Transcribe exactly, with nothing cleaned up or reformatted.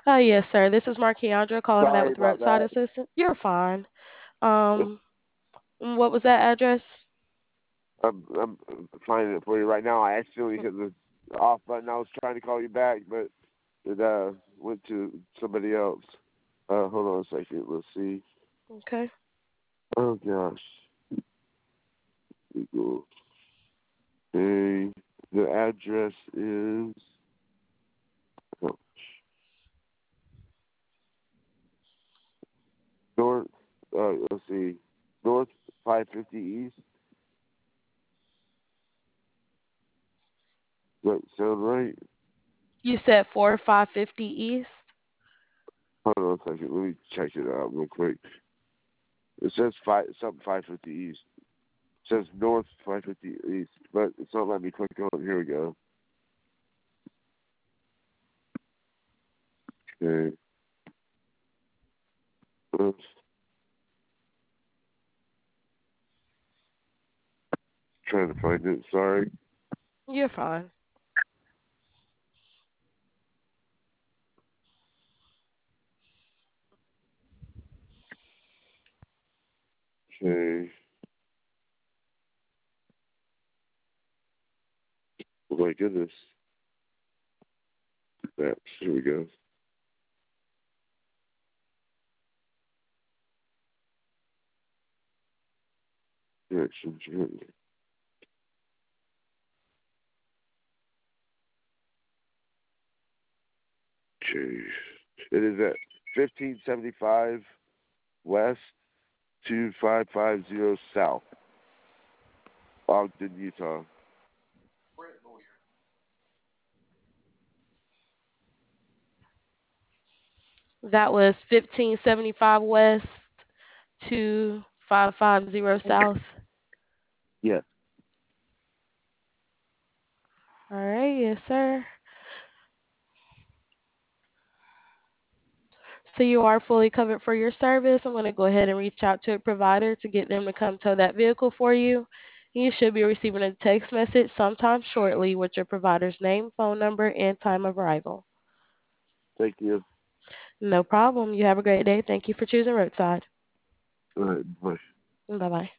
Oh, yes, sir. This is Markeandra calling back Sorry with about Roadside that. Assistant. You're fine. Um, what was that address? I'm I'm finding it for you right now. I accidentally hit the off button. I was trying to call you back, but it uh went to somebody else. Uh, hold on a second. Let's see. Okay. Oh gosh. Google. Okay. The address is. Oh, North. Uh, let's see. North five fifty East. Does that sound right? You said four five fifty East? Hold on a second. Let me check it out real quick. It says five something five fifty East. It says North five fifty East, but it's not letting me click on it. Here we go. Okay. Uh, trying to find it. Sorry. You're fine. Okay. Oh my goodness. Maps. Here we go. Directions. Okay. It is at fifteen seventy-five West, two five five zero South, Ogden, Utah. That was fifteen seventy-five West to five five zero South. Yes. All right, yes, sir. So you are fully covered for your service. I'm going to go ahead and reach out to a provider to get them to come tow that vehicle for you. You should be receiving a text message sometime shortly with your provider's name, phone number, and time of arrival. Thank you. No problem. You have a great day. Thank you for choosing Roadside. All right. Bye. Bye bye.